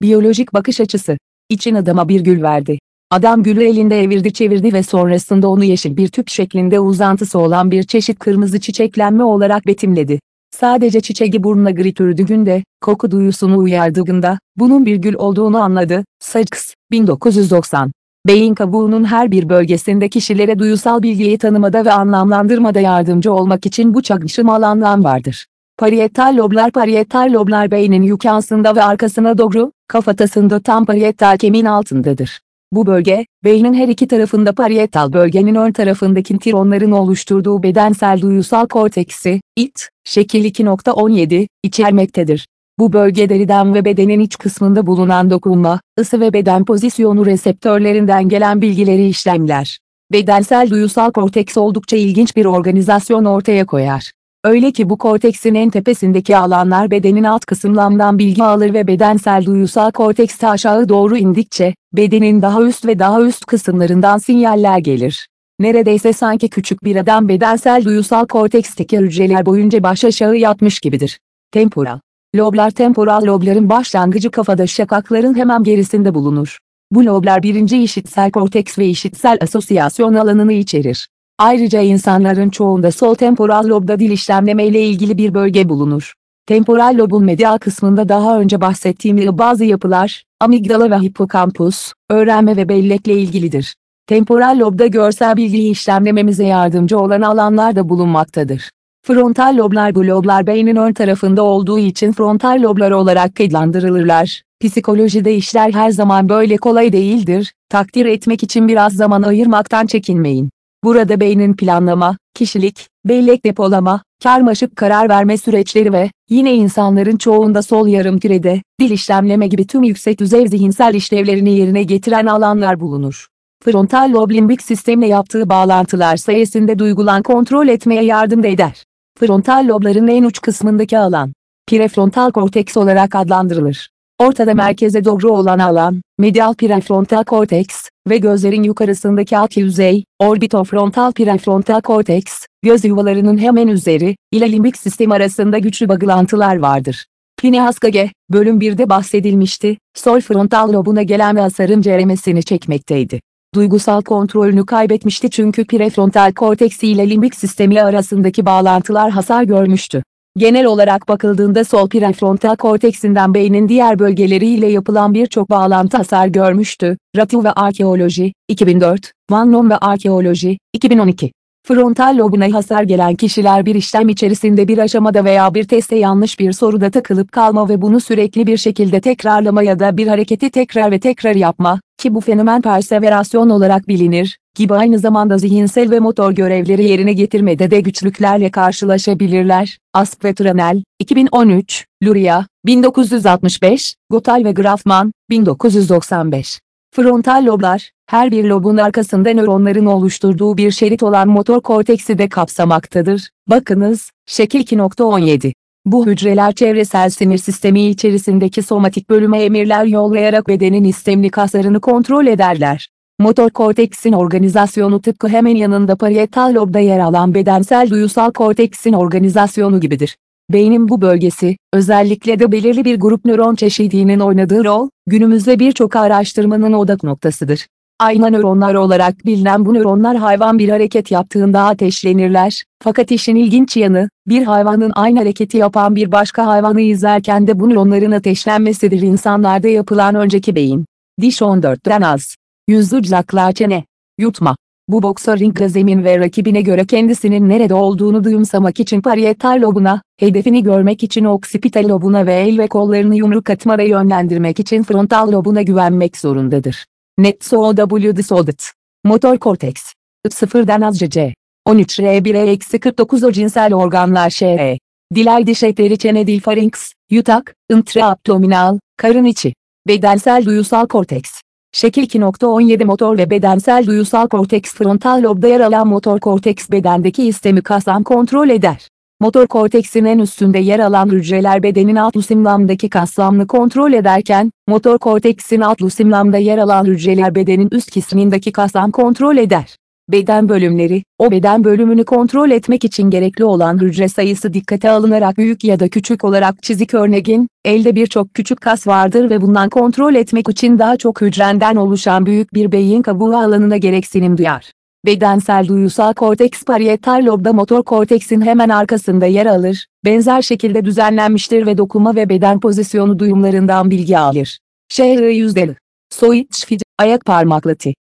Biyolojik bakış açısı. İçin adama bir gül verdi. Adam gülü elinde evirdi çevirdi ve sonrasında onu yeşil bir tüp şeklinde uzantısı olan bir çeşit kırmızı çiçeklenme olarak betimledi. Sadece çiçeği burnuna götürdüğünde, koku duyusunu uyardığında, bunun bir gül olduğunu anladı. Sachs, 1990. Beyin kabuğunun her bir bölgesinde kişilere duyusal bilgiyi tanımada ve anlamlandırmada yardımcı olmak için bu çağrışım alanlar vardır. Parietal loblar beynin yukarısında ve arkasına doğru, kafatasında tam parietal kemiğin altındadır. Bu bölge, beynin her iki tarafında parietal bölgenin ön tarafındaki nöronların oluşturduğu bedensel duyusal korteksi, şekil 2.17, içermektedir. Bu bölge deriden ve bedenin iç kısmında bulunan dokunma, ısı ve beden pozisyonu reseptörlerinden gelen bilgileri işlemler. Bedensel duyusal korteks oldukça ilginç bir organizasyon ortaya koyar. Öyle ki bu korteksin en tepesindeki alanlar bedenin alt kısımlarından bilgi alır ve bedensel duyusal kortekste aşağı doğru indikçe, bedenin daha üst ve daha üst kısımlarından sinyaller gelir. Neredeyse sanki küçük bir adam bedensel duyusal korteksteki hücreler boyunca baş aşağı yatmış gibidir. Temporal lobların başlangıcı kafada şakakların hemen gerisinde bulunur. Bu loblar birinci işitsel korteks ve işitsel asosyasyon alanını içerir. Ayrıca insanların çoğunda sol temporal lobda dil işlemleme ile ilgili bir bölge bulunur. Temporal lobun medial kısmında daha önce bahsettiğim bazı yapılar, amigdala ve hipokampus, öğrenme ve bellekle ilgilidir. Temporal lobda görsel bilgiyi işlemlememize yardımcı olan alanlar da bulunmaktadır. Frontal loblar bu loblar beynin ön tarafında olduğu için frontal loblar olarak adlandırılırlar. Psikolojide işler her zaman böyle kolay değildir, takdir etmek için biraz zaman ayırmaktan çekinmeyin. Burada beynin planlama, kişilik, bellek depolama, karmaşık karar verme süreçleri ve, yine insanların çoğunda sol yarımkürede, dil işlemleme gibi tüm yüksek düzey zihinsel işlevlerini yerine getiren alanlar bulunur. Frontal lob limbik sistemle yaptığı bağlantılar sayesinde duygulan kontrol etmeye yardım eder. Frontal lobların en uç kısmındaki alan, prefrontal korteks olarak adlandırılır. Ortada merkeze doğru olan alan, medial prefrontal korteks ve gözlerin yukarısındaki alt yüzey, orbitofrontal prefrontal korteks, göz yuvalarının hemen üzeri, ile limbik sistem arasında güçlü bağlantılar vardır. Phineas Gage, bölüm 1'de bahsedilmişti, sol frontal lobuna gelen ve hasarın ceremesini çekmekteydi. Duygusal kontrolünü kaybetmişti çünkü prefrontal korteksi ile limbik sistemi arasındaki bağlantılar hasar görmüştü. Genel olarak bakıldığında sol prefrontal korteksinden beynin diğer bölgeleriyle yapılan birçok bağlantı hasar görmüştü. Ratu ve Arkeoloji, 2004, Van Loon ve Arkeoloji, 2012. Frontal lobuna hasar gelen kişiler bir işlem içerisinde bir aşamada veya bir testte yanlış bir soruda takılıp kalma ve bunu sürekli bir şekilde tekrarlama ya da bir hareketi tekrar ve tekrar yapma, ki bu fenomen perseverasyon olarak bilinir, gibi aynı zamanda zihinsel ve motor görevleri yerine getirmede de güçlüklerle karşılaşabilirler. Ask ve Tranel, 2013, Luria, 1965, Gotal ve Grafman, 1995. Frontal loblar, her bir lobun arkasında nöronların oluşturduğu bir şerit olan motor korteksi de kapsamaktadır. Bakınız, şekil 2.17. Bu hücreler çevresel sinir sistemi içerisindeki somatik bölüme emirler yollayarak bedenin istemli kaslarını kontrol ederler. Motor korteksin organizasyonu tıpkı hemen yanında parietal lobda yer alan bedensel duyusal korteksin organizasyonu gibidir. Beynin bu bölgesi, özellikle de belirli bir grup nöron çeşidinin oynadığı rol, günümüzde birçok araştırmanın odak noktasıdır. Ayna nöronlar olarak bilinen bu nöronlar hayvan bir hareket yaptığında ateşlenirler, fakat işin ilginç yanı, bir hayvanın aynı hareketi yapan bir başka hayvanı izlerken de bu nöronların ateşlenmesidir. İnsanlarda yapılan önceki beyin. Diş 14'ten az. Yüzücaklar çene. Yutma. Bu boksör ringde zemin ve rakibine göre kendisinin nerede olduğunu duyumsamak için parietal lobuna, hedefini görmek için oksipital lobuna ve el ve kollarını yumruk atma ve yönlendirmek için frontal lobuna güvenmek zorundadır. Net SOW Sodet. Motor korteks. 0'dan az C. 13 R1-49 o cinsel organlar ŞE. Dilay diş etleri çene dil farinks, yutak, intraabdominal, karın içi. Bedensel duyusal korteks. Şekil 2.17 motor ve bedensel duyusal korteks frontal lobda yer alan motor korteks bedendeki istemi kastan kontrol eder. Motor korteksin en üstünde yer alan hücreler bedenin alt lusimlamdaki kaslamını kontrol ederken, motor korteksin alt lusimlamda yer alan hücreler bedenin üst kısmındaki kaslam kontrol eder. Beden bölümleri, o beden bölümünü kontrol etmek için gerekli olan hücre sayısı dikkate alınarak büyük ya da küçük olarak çizik örneğin, elde birçok küçük kas vardır ve bundan kontrol etmek için daha çok hücrenden oluşan büyük bir beyin kabuğu alanına gereksinim duyar. Bedensel duyusal korteks parietal lobda motor korteksin hemen arkasında yer alır, benzer şekilde düzenlenmiştir ve dokuma ve beden pozisyonu duyumlarından bilgi alır. Şehri yüzdeli. Soyut ayak parmaklığı.